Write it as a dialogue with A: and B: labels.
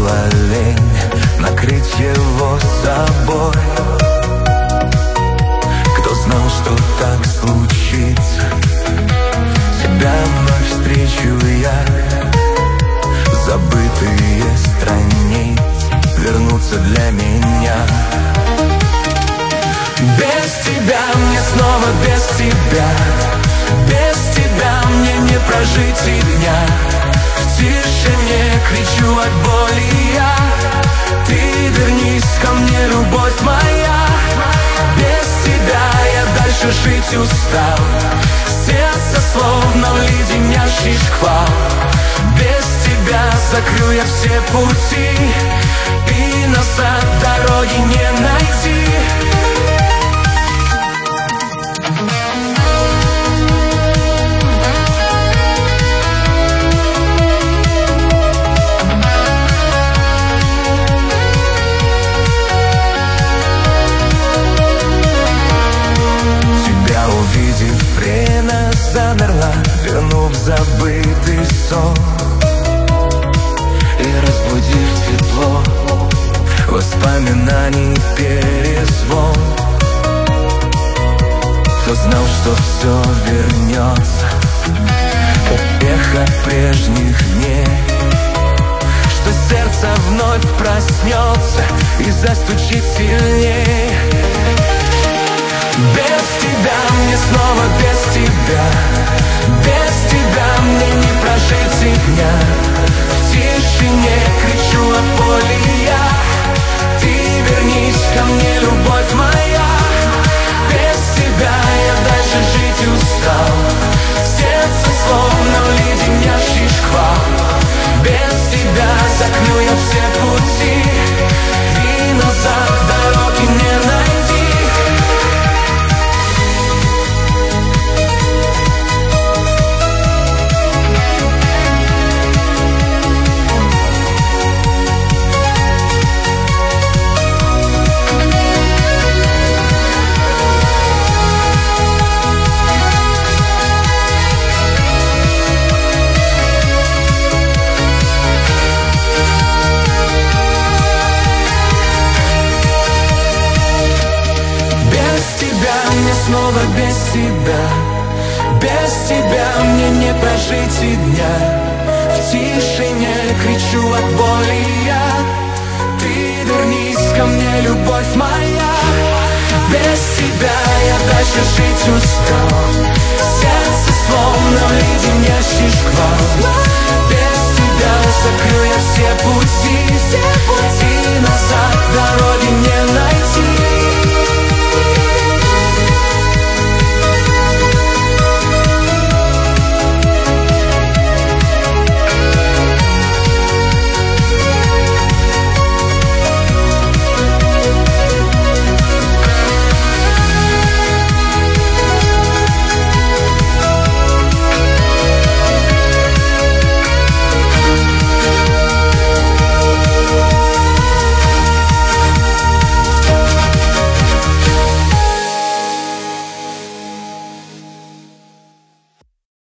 A: была лень накрыть его собой. Кто знал, что так случится, тебя вновь встречу я. Забытые страницы вернутся для меня. Без тебя мне снова без тебя. Без тебя мне не прожить и дня. В тишине кричу от боли я. Ты вернись ко мне, любовь моя. Без тебя я дальше жить устал. Сердце словно в леденящий шквал. Без тебя закрыл я все пути, и назад дороги не найти. Тебя увидев, время замерла, вернув забытый сон. И разбудив тепло воспоминаний перезвон. Кто знал, что все вернется, как эхо прежних дней, что сердце вновь проснется и застучит сильней. Без тебя мне снова без тебя. Без тебя мне не прожить и дня. В тишине кричу от боли я. Ты вернись ко мне, любовь моя. Без тебя я дальше жить устал. Сердце словно леденящий шквал. Без тебя закрыл я все пути, и назад дороги не найти. Снова без тебя. Без тебя мне не прожить и дня. В тишине кричу от боли я. Ты вернись ко мне, любовь моя. Без тебя я дальше жить устал. Сердце словно леденящий шквал. Без тебя закрыл я все пути,